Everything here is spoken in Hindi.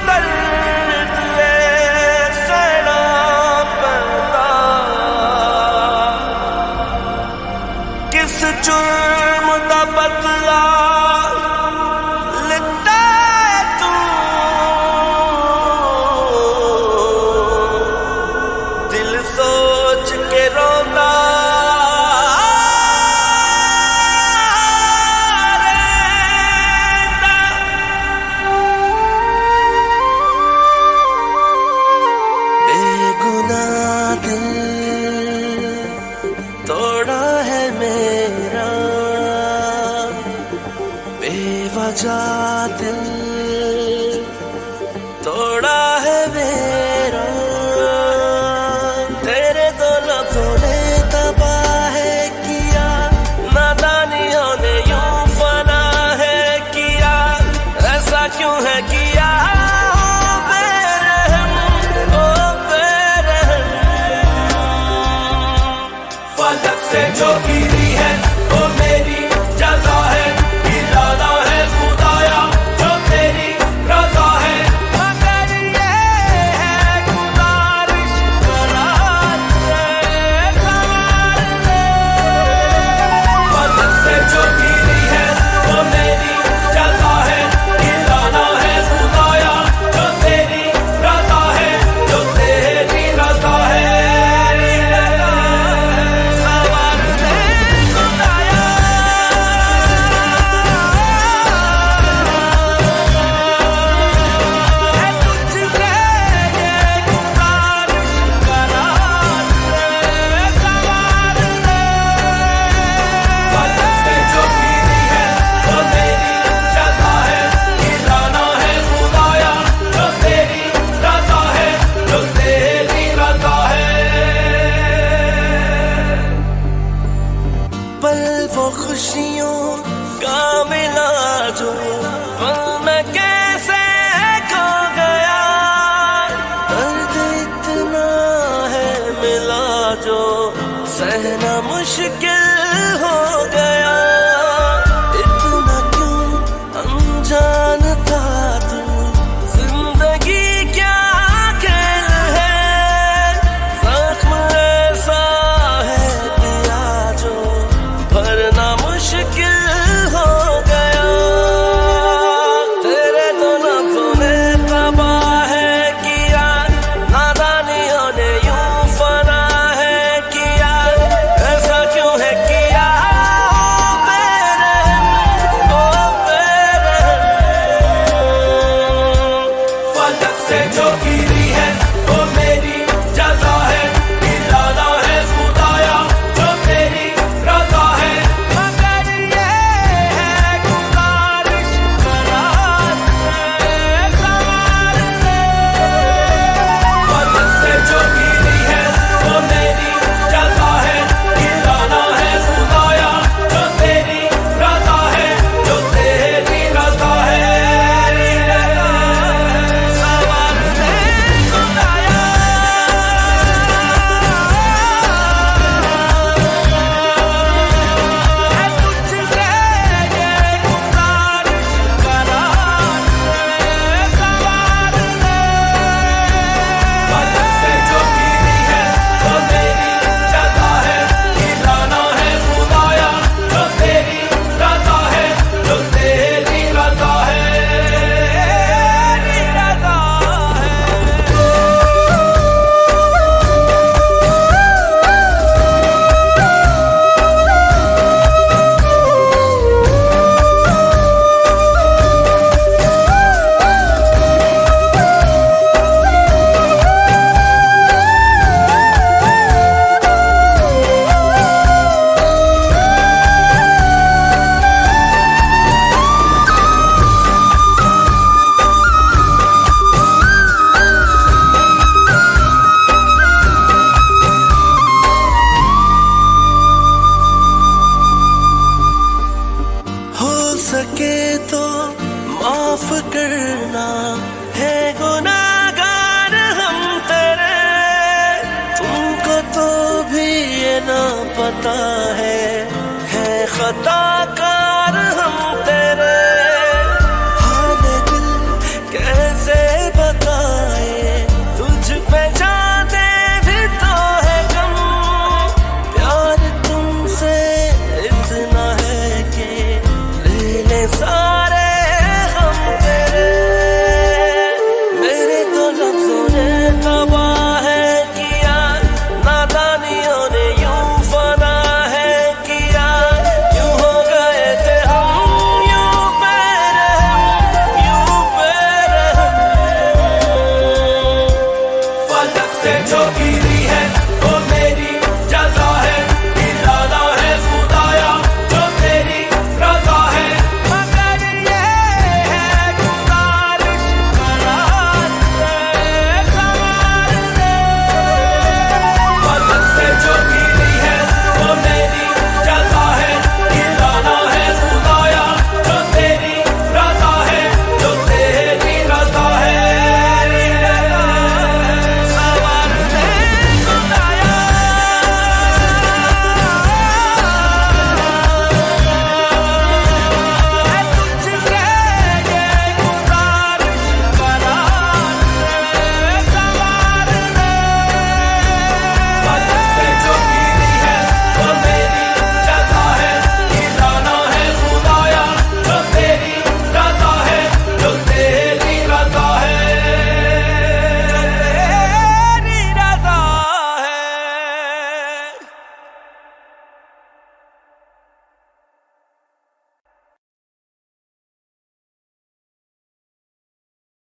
दर्द ऐसे ना पैदा, किस जुर्म दा बदला लिता तू, दिल सोच के रोंदा तोड़ा है मेरा बेवजह दिल, तोड़ा है मेरा तेरे दो लफ्जों ने तबाह है किया, नादानियों ने यूं फना है किया, ऐसा क्यों है किया से जो गिरी है वो मेरी जज़ा है, इरादा है खुदाया जो तेरी रज़ा है, मगर ये है गुज़ारिश करार दे सवार दे, फलक से जो गिरी है वो मेरी जज़ा है, इरादा है खुदाया जो तेरी रज़ा है, जो तेरी रज़ा है। पल वो खुशियों का मिला जो पल में कैसे खो गया, दर्द इतना है मिला जो सहना मुश्किल हो गया, इतना क्यों अनजान था तू, जिंदगी क्या खेल है, जख्म ऐसा है दिया जो भरना मुश्किल हो गया, तेरे दो लफ्जों ने तबाह है किया, नादानियों ने यूं फना है किया, ऐसा क्यों है किया ओ फलक से जो गिरी है वो मेरी जज़ा है, इरादा है खुदाया जो तेरी रज़ा है, मगर ये है गुज़ारिश करार दे सवार दे, फलक से जो गिरी है वो मेरी जज़ा है, इरादा है खुदाया जो तेरी रज़ा है, जो तेरी रज़ा है, सवार दे खुदाया। तुझसे ये गुज़ारिश करार दे सवार दे, फलक से जो गिरी है वो मेरी जज़ा है, इरादा है खुदाया जो तेरी रज़ा है, जो तेरी रज़ा है, तेरी रज़ा है। हो सके तो माफ करना है गुनाह।